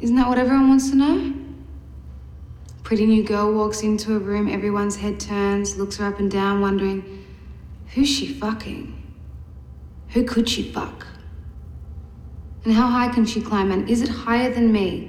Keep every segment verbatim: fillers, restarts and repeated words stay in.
Isn't that what everyone wants to know? Pretty new girl walks into a room, everyone's head turns, looks her up and down, wondering, who's she fucking? Who could she fuck? And how high can she climb, and is it higher than me?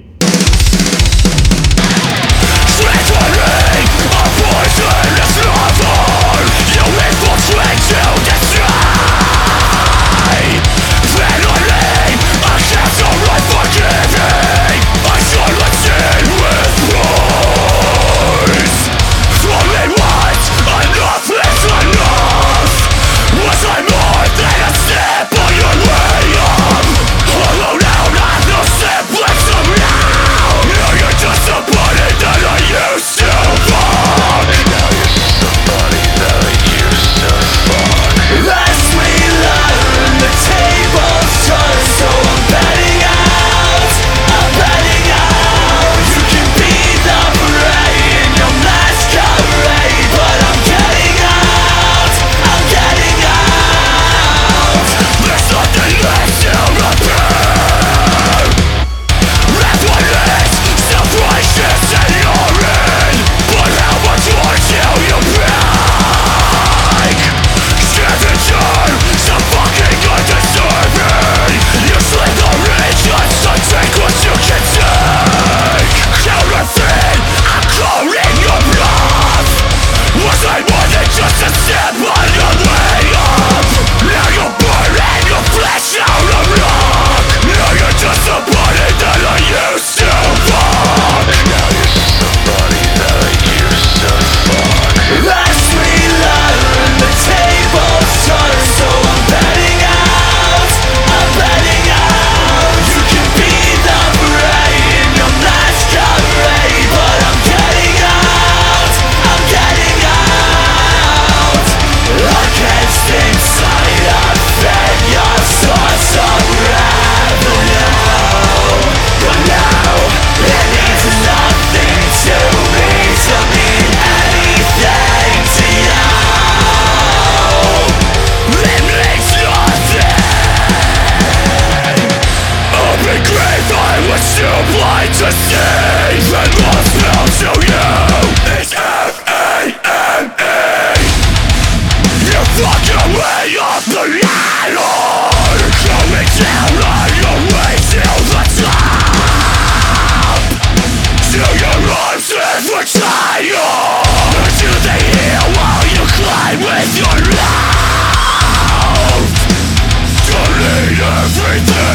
To see and what's now to you is F A M E. You fuck your way up the ladder, going down on your way to the top. Till your arms never tire, till they heal while you climb with your love. Delete everything.